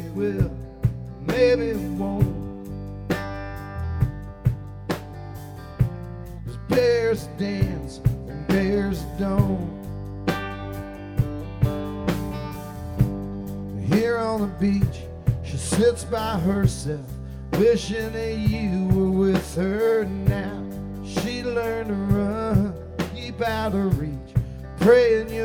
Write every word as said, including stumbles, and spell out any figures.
it will, maybe it won't. There's bears dance and bears don't. Here on the beach, she sits by herself, wishing that you were with her now. She learned to run, keep out of reach, praying you